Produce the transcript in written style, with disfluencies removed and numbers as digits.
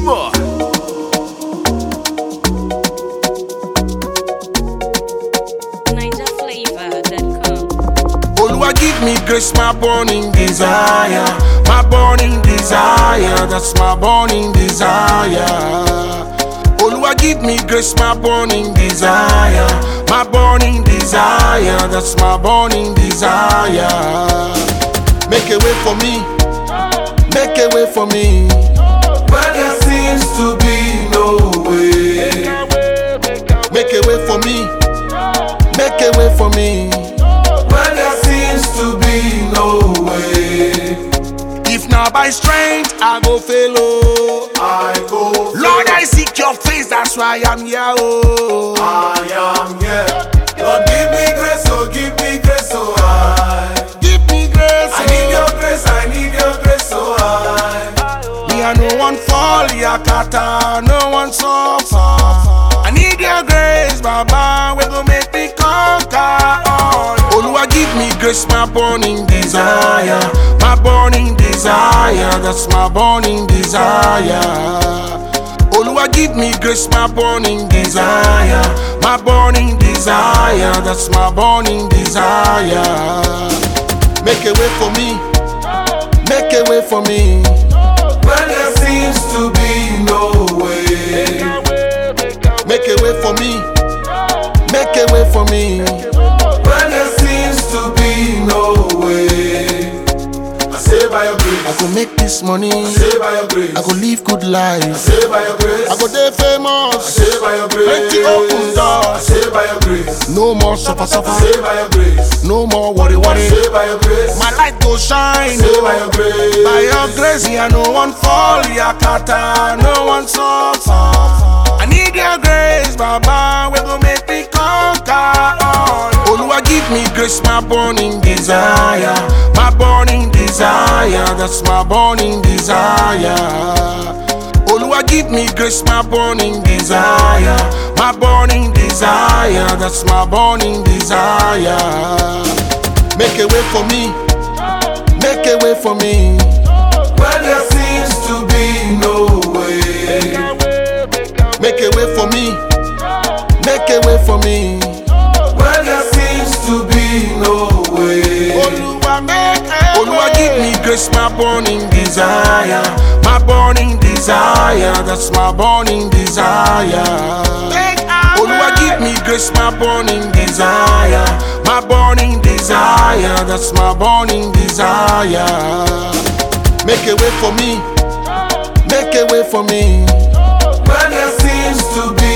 more. NigerFlavor.com. Oluwa give me grace, my burning desire. My burning desire, that's my burning desire. Oluwa give me grace, my burning desire. My burning desire, that's my burning desire. Make a way for me, make a way for me. Where there seems to be no way. Make a way for me, make a way for me. Where there seems to be no way. If not by strength, I go fail, oh. I go fail. Lord, I seek your face, that's why I'm here, oh. I am here. Lord, give me grace, oh, give me grace, oh, give me grace, I need your grace, I need your grace, oh, me, I no one fall, yakata, no one suffer. I need your grace, Baba, we go make me conquer all. Oluwa give me grace, my burning desire. My burning desire, that's my burning desire. Oluwa give me grace, my burning desire. My burning desire, that's my burning desire. Make a way for me, make a way for me. When there seems to be no way. Make a way for me, make a way for me. When there seems to be no way. I say by your grace, I go make this money. I say by your grace, I go live good life. I say by your grace, I go dey famous. I say by your grace, plenty open doors. I say by your grace, no more suffer suffer. I say by your grace, no more worry worry. I say by your grace, my light go shine. I say by your grace, by your grace, yeah, no one fall, yakata, no one suffer. I need your grace, Baba, we go make me conquer all. Oluwa give me grace, my burning desire. My burning desire, that's my burning desire. Oluwa give me grace, my burning desire. My burning desire, that's my burning desire. Make a way for me, make a way for me. When there seems to be no way. Make a way for me, make a way for me. When there seems to be no way. Oluwa give me grace, my burning desire. My burning desire, that's my burning desire. Oluwa give me grace, my burning desire. My burning desire, that's my burning desire. Make a way for me, make a way for me. When there seems to be